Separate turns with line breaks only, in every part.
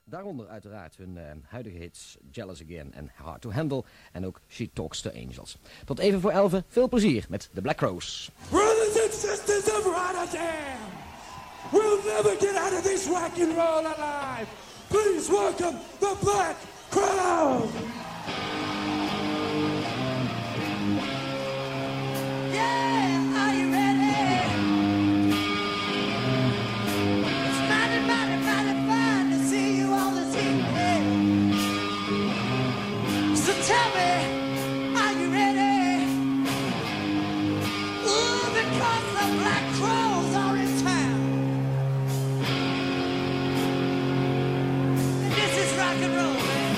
Daaronder uiteraard hun huidige hits Jealous Again en Hard to Handle. En ook She Talks to Angels. Tot even voor 11. Veel plezier met The Black Crowes.
Brothers and sisters of Rotterdam, we'll never get out of this rock and roll alive. Please welcome the Black Crowes.
Yeah, are you ready? It's mighty, mighty, mighty fine to see you all this evening. So tell me, are you ready? Ooh, because the Black Crowes are in town. And this is rock and roll, man.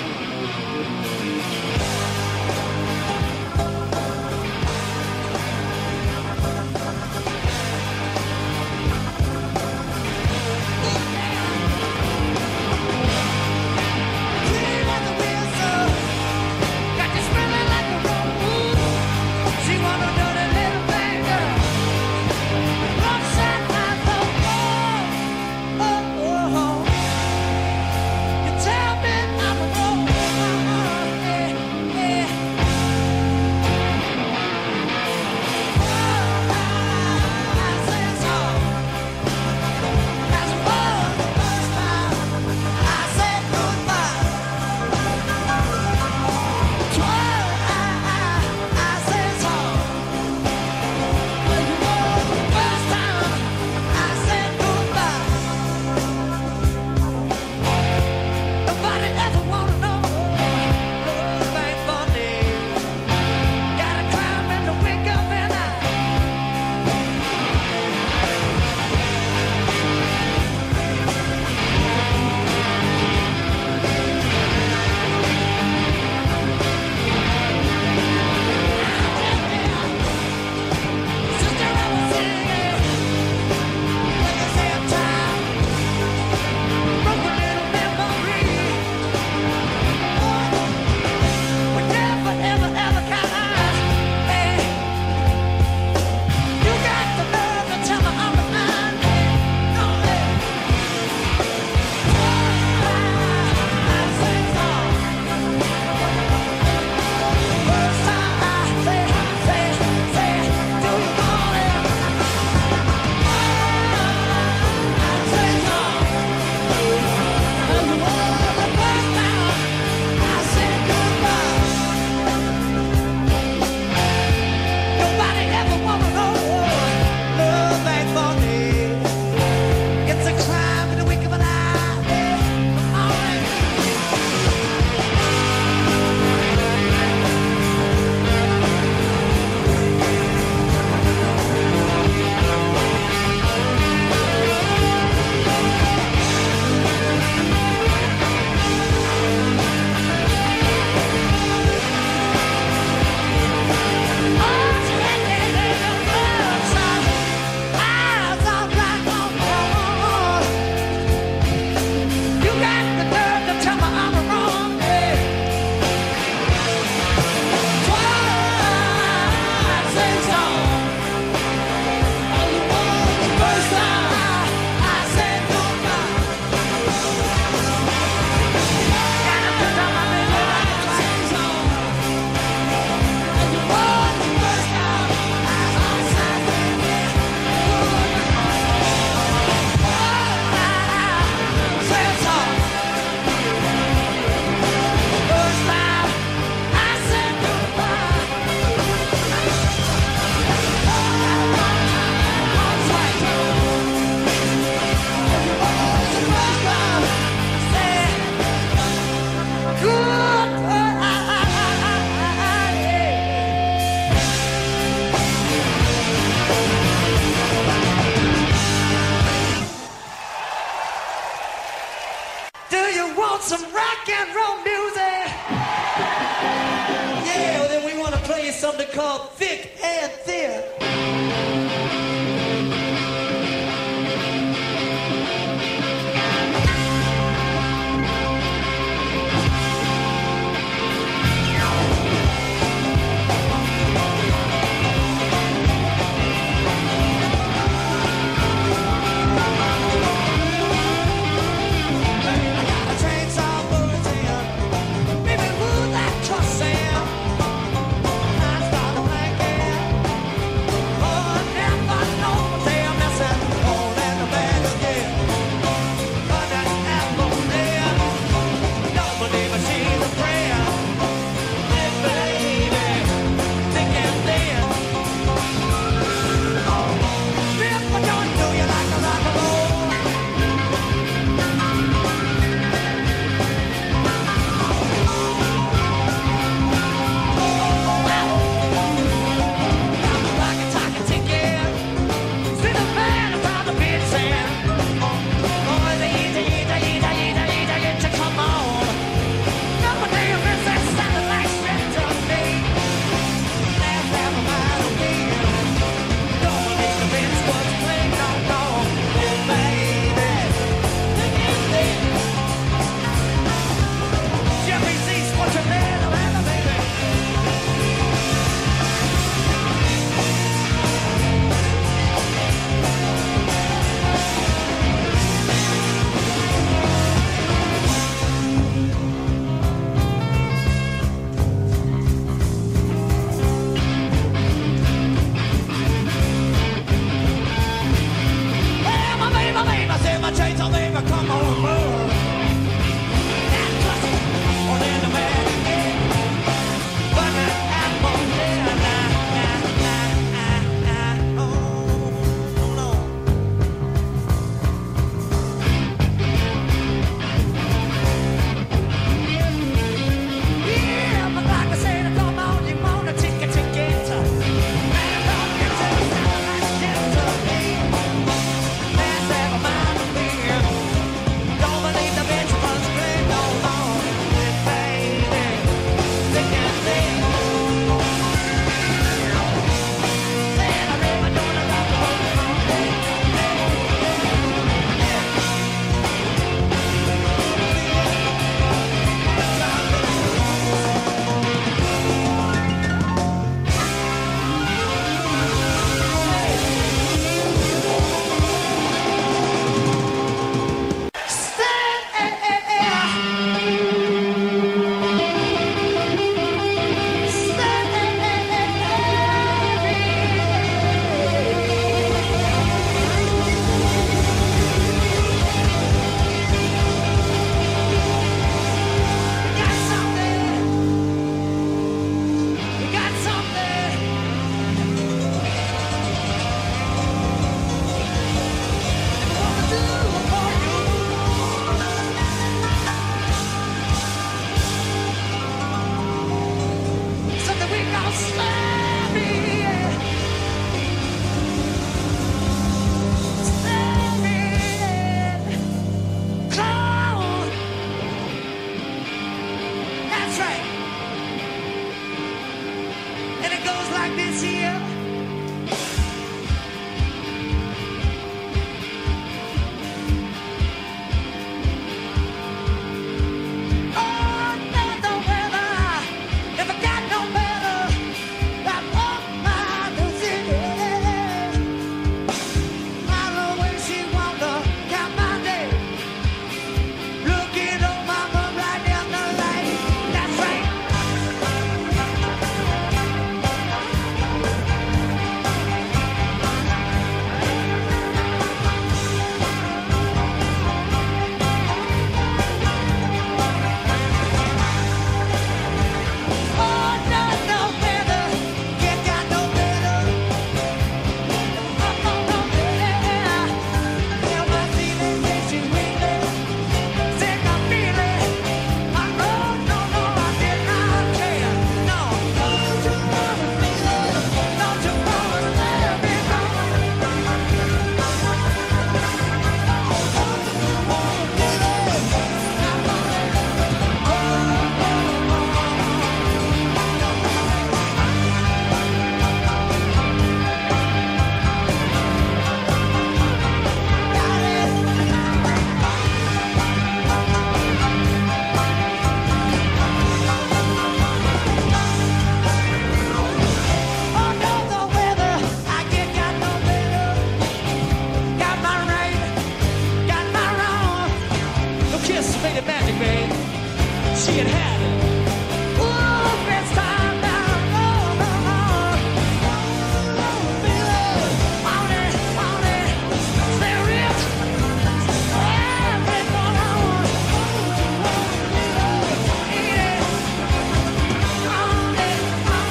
Some rock and roll music. Yeah, well then we want to play you something called Thick and Thin. I got a train she had had it. Ooh, best time now. Oh, oh, oh. Want it, stay rich. Everyone I want. Eat it. Want it.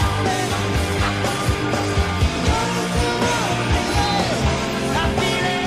I feel it.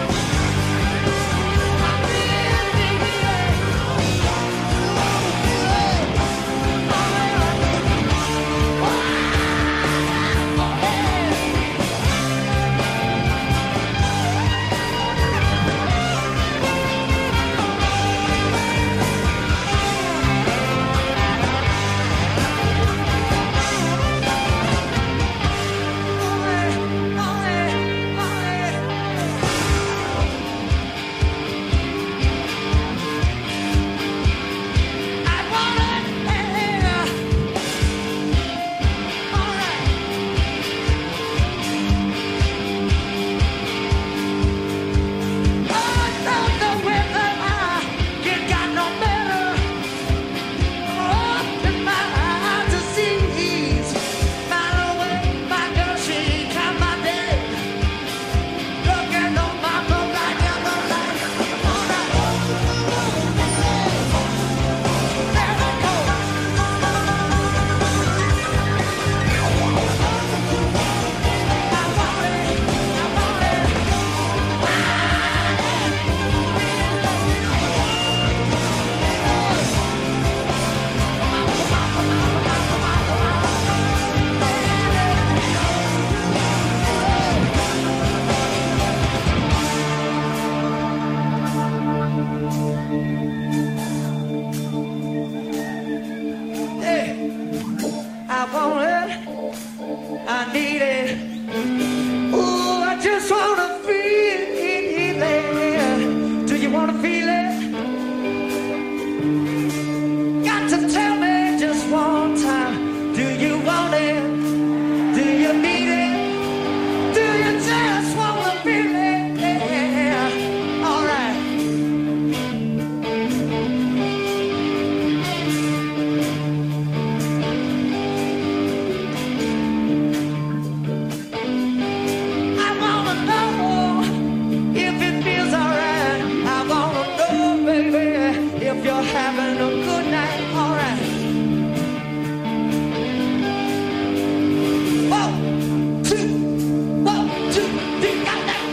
I want it, I need it. Ooh, I just wanna feel it. Do you wanna feel it? Got to tell me just one time. Do you want it? Do you need it? Do you just wanna feel it? All right. If you're having a good night, all right. 1, 2, 1, 2, 3, got that.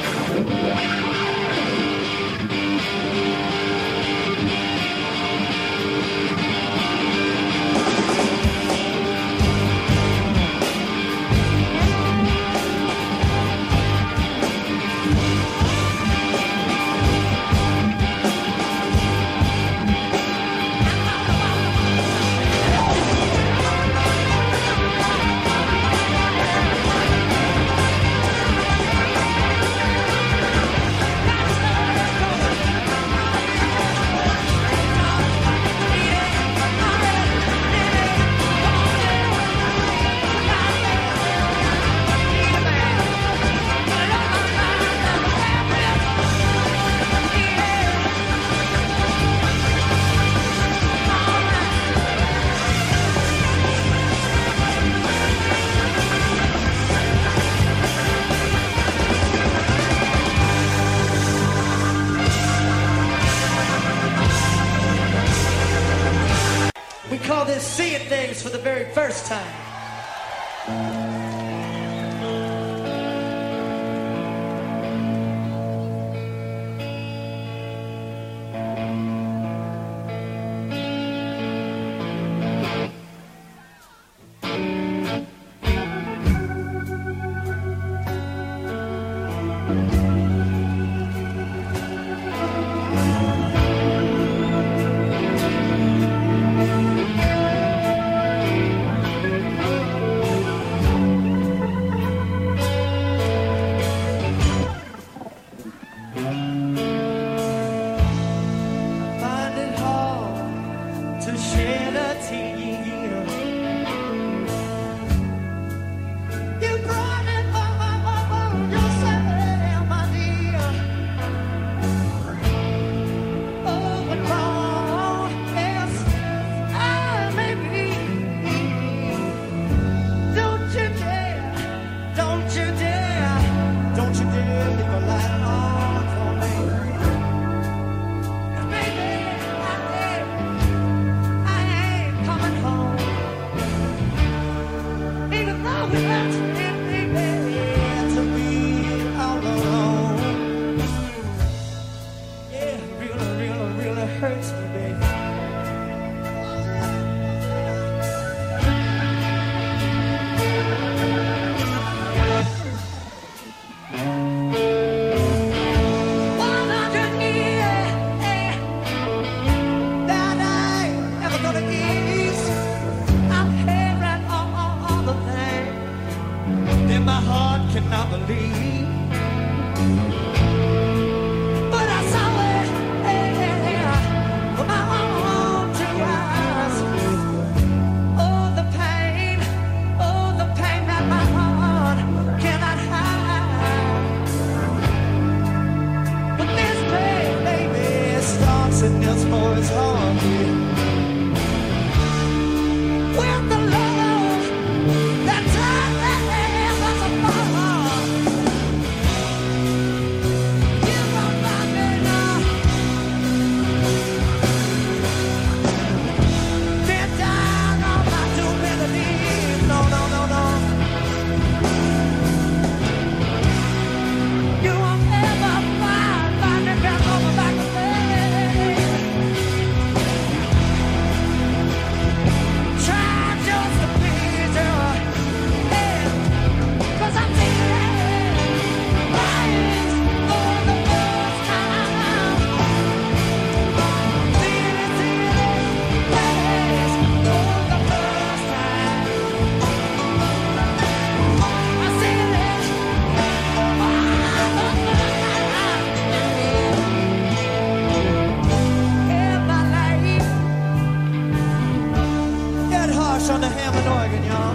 We call this seeing things for the very first time. hurts me, baby.
Cannot believe,
but I saw it with my own two eyes. Oh, the pain that my heart cannot hide. But this pain, baby, starts in this boy's heart. With the love that time was apart. You won't find me now. Bent down on my two melodies. No, no, no, no. You won't ever find me bent over back to me. Try just to please you. Yeah. 'Cause I'm feeling rise for the first time. Feeling rise for the first time. I feel it for the first time in my life.
get harsh on the Hammond organ, y'all.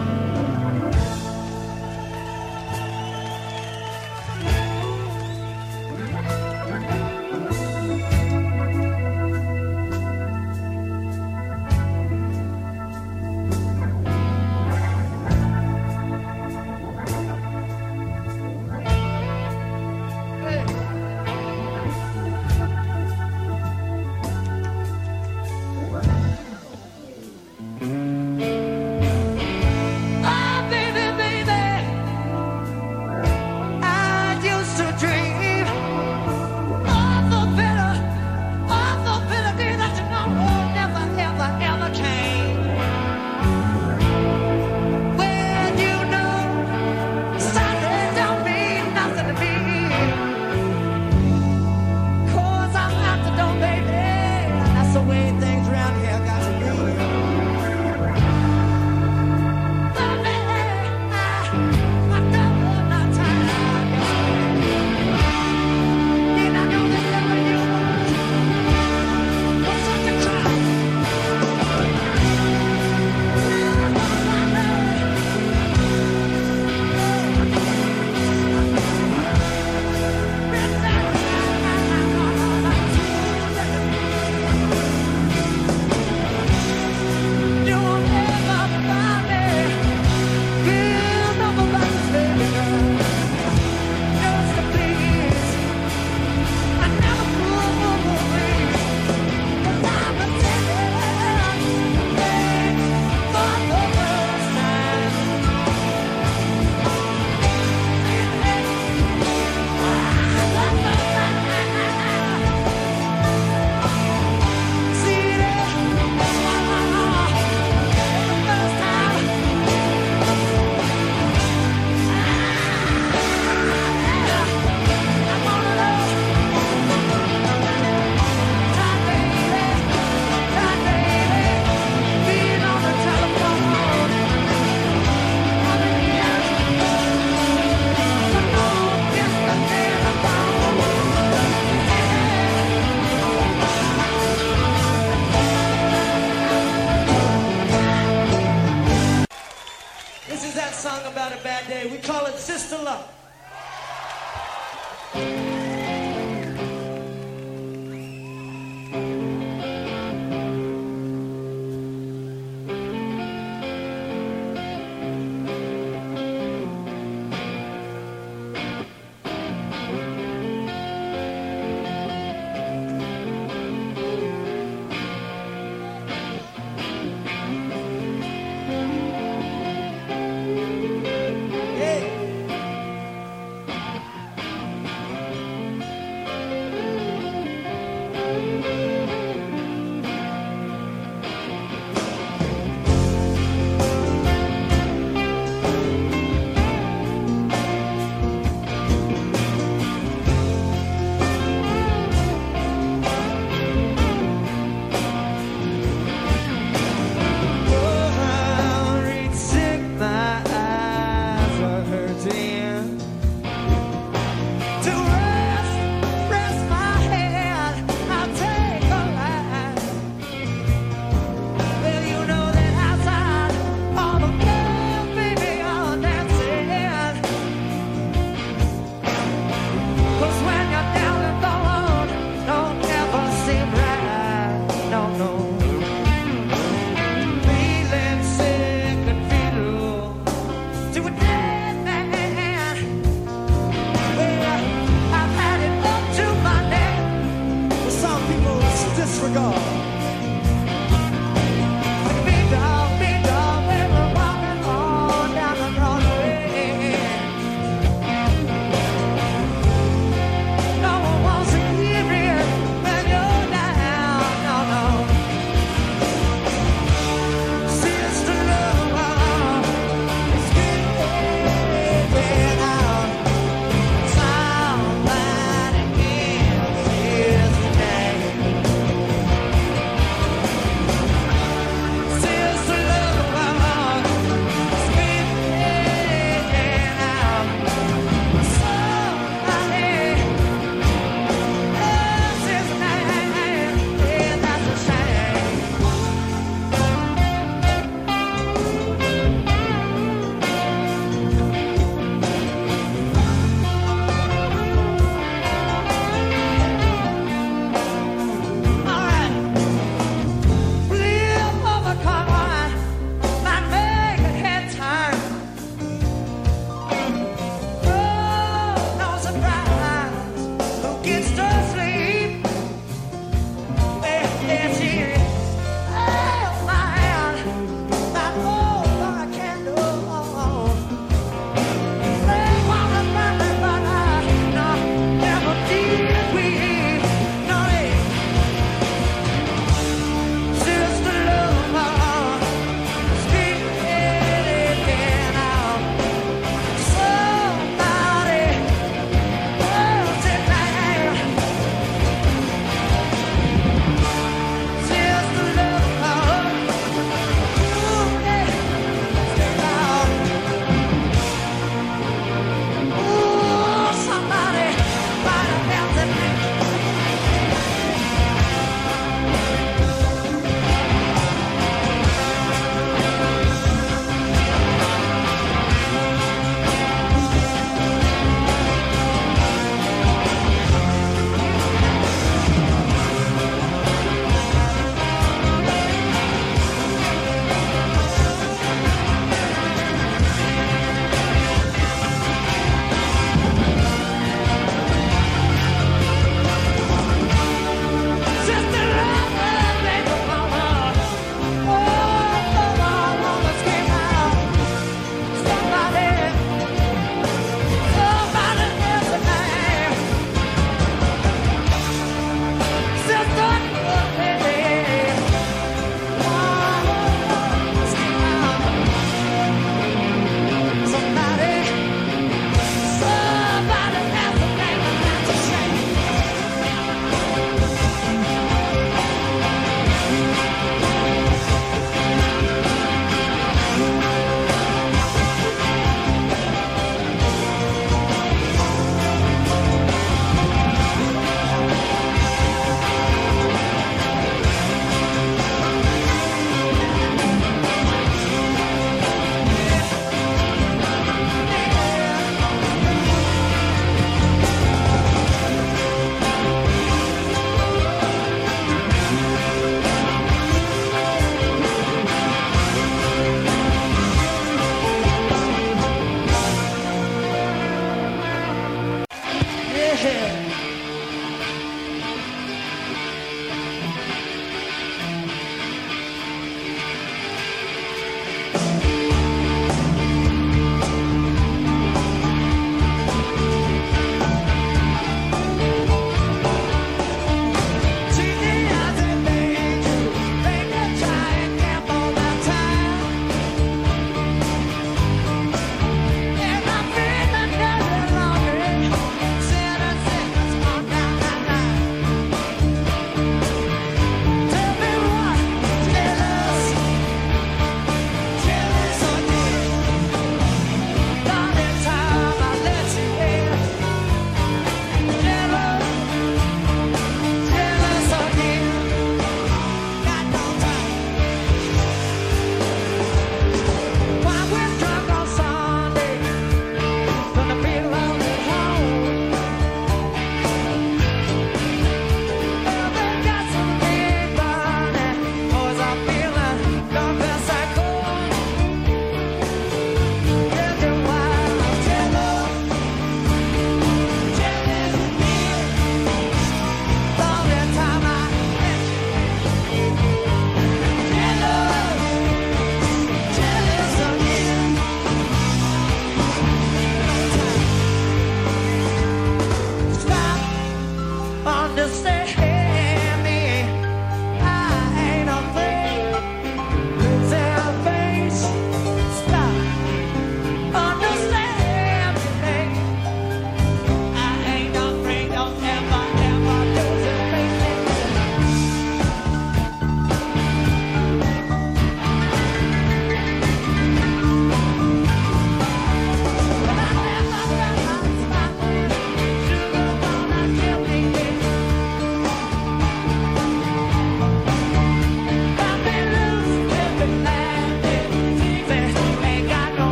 Big dog, we were walking on down the Broadway. No one wants to hear it when you're down, no, no. Sister love is getting out. Somebody gives his name.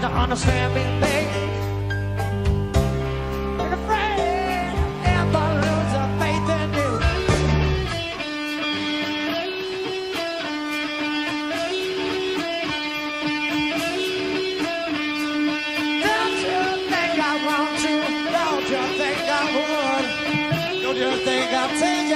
to understand me, baby. Ain't afraid to ever lose a faith in you. Don't you think I want to? Don't you think I would? Don't you think I'll take